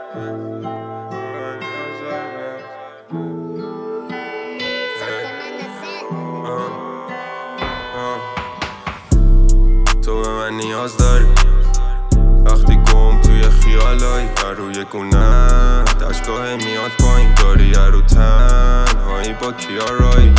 تو به من نیاز داری وقتی گم توی خیالایی روی گونه دشگاه میاد پایین داری رو تنهایی با کیارایی.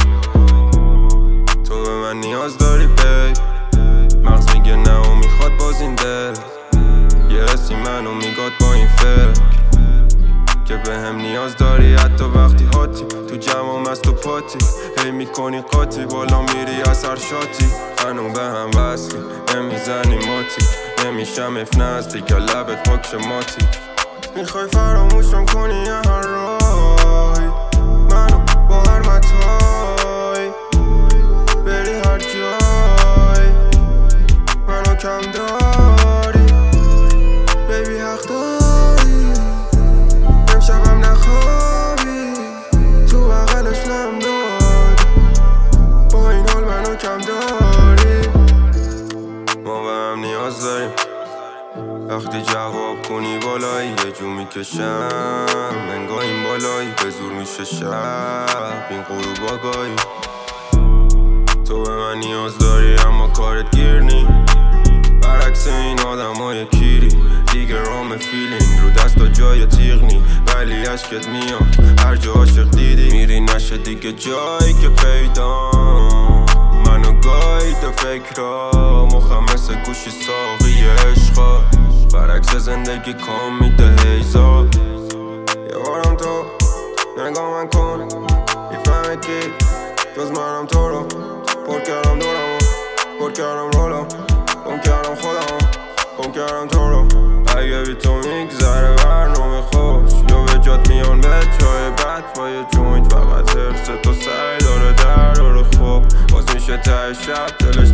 تو به من نیاز داری بیب مغز میگه نه و میخواد باز این دل یه حسی منو میگاد با این فکر که به هم نیاز داری حتی وقتی هاتی تو جمع مست و پاتی هی میکنی قاطی بالا میری از هر شاتی هنو به هم وصلی نمیزنی ماتی نمیشم اف نزدیک لبت پاک ماتی میخوای فراموشم کنی یه هر رای منو با هر متای بری هر جای منو کم داری بیبی حق داری امشبم نخوابی تو بغلش لم داری با این حال منو کم داری. ما به هم نیاز داریم وقتی جواب کنی بالایی یه جو میکشم انگاه این بالایی به زور میشه شب این غروب آگاهی. تو به من نیاز داری اما کارت گیر نی برعکس این آدم های کیری دیگه رام فیلینگ رو دست و جای تیغ نی ولی عشقت میاد هر جا عاشق دیدی میری نشه دیگه جایی که پیدا منو گاهی تو فکرها مخم مثل گوشی ساقی عشقا برعکس زندگی کام میده هیزا یه بارم تو نگاه من کن میفهمه کی جز منم تو رو پر کردم دورم پر کردم رولم گم کردم خودم گم کردم تو رو اگه بی تو میگذره برنامه خوش یا به جات میان به چای بد با یه جوینت فقط حرس تو سعی داره در رو خوب باز میشه ته شب دلش